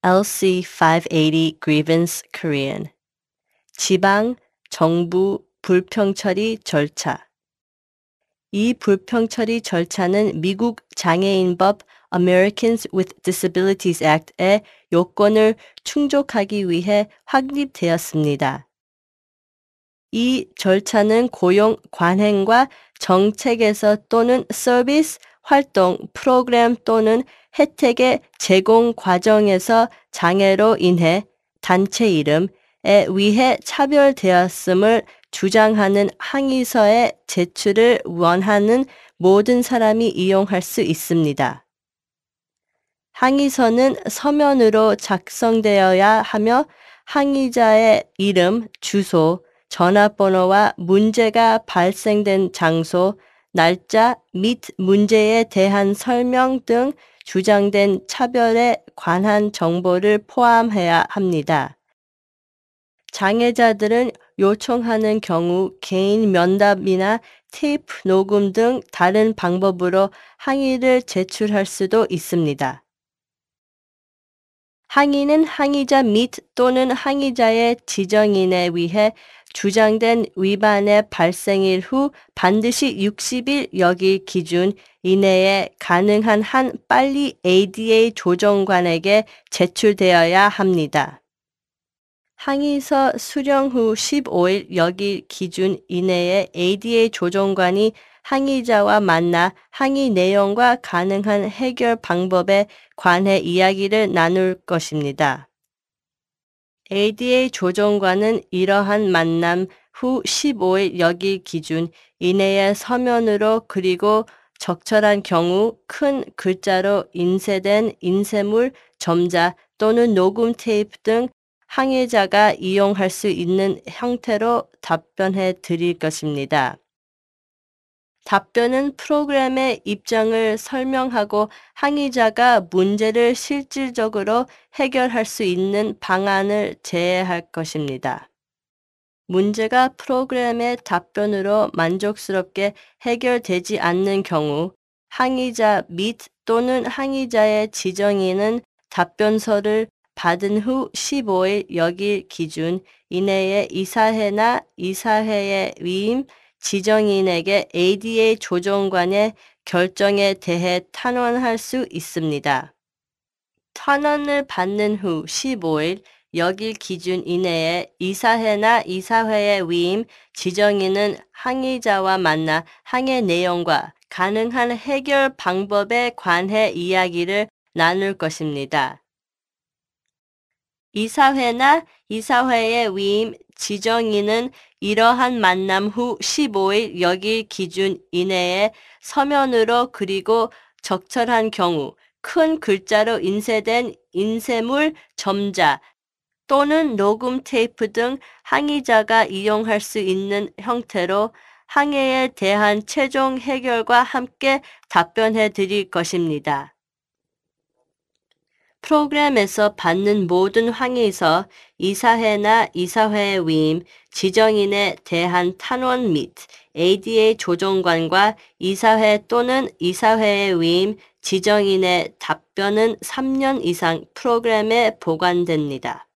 LC 580 Grievance Korean 지방, 정부 불평처리 절차 이 불평처리 절차는 미국 장애인법 Americans with Disabilities Act의 요건을 충족하기 위해 확립되었습니다. 이 절차는 고용 관행과 정책에서 또는 서비스, 활동, 프로그램 또는 혜택의 제공 과정에서 장애로 인해 단체 이름에 의해 차별되었음을 주장하는 항의서의 제출을 원하는 모든 사람이 이용할 수 있습니다. 항의서는 서면으로 작성되어야 하며 항의자의 이름, 주소, 전화번호와 문제가 발생된 장소, 날짜 및 문제에 대한 설명 등 주장된 차별에 관한 정보를 포함해야 합니다. 장애자들은 요청하는 경우 개인 면담이나 테이프 녹음 등 다른 방법으로 항의를 제출할 수도 있습니다. 항의는 항의자 및 또는 항의자의 지정인에 의해 주장된 위반의 발생일 후 반드시 60일 여기 기준 이내에 가능한 한 빨리 ADA 조정관에게 제출되어야 합니다. 항의서 수령 후 15일 여기 기준 이내에 ADA 조정관이 항의자와 만나 항의 내용과 가능한 해결 방법에 관해 이야기를 나눌 것입니다. ADA 조정관은 이러한 만남 후 15일 여기 기준 이내에 서면으로 그리고 적절한 경우 큰 글자로 인쇄된 인쇄물, 점자 또는 녹음 테이프 등 항의자가 이용할 수 있는 형태로 답변해 드릴 것입니다. 답변은 프로그램의 입장을 설명하고 항의자가 문제를 실질적으로 해결할 수 있는 방안을 제시할 것입니다. 문제가 프로그램의 답변으로 만족스럽게 해결되지 않는 경우 항의자 및 또는 항의자의 지정인은 답변서를 받은 후 15일 여길 기준 이내에 이사회나 이사회의 위임 지정인에게 ADA 조정관의 결정에 대해 탄원할 수 있습니다. 탄원을 받는 후 15일 여길 기준 이내에 이사회나 이사회의 위임 지정인은 항의자와 만나 항의 내용과 가능한 해결 방법에 관해 이야기를 나눌 것입니다. 이사회나 이사회의 위임 지정인은 이러한 만남 후 15일 여길 기준 이내에 서면으로 그리고 적절한 경우 큰 글자로 인쇄된 인쇄물, 점자 또는 녹음 테이프 등 항의자가 이용할 수 있는 형태로 항해에 대한 최종 해결과 함께 답변해 드릴 것입니다. 프로그램에서 받는 모든 항의서, 이사회나 이사회의 위임, 지정인에 대한 탄원 및 ADA 조정관과 이사회 또는 이사회의 위임, 지정인의 답변은 3년 이상 프로그램에 보관됩니다.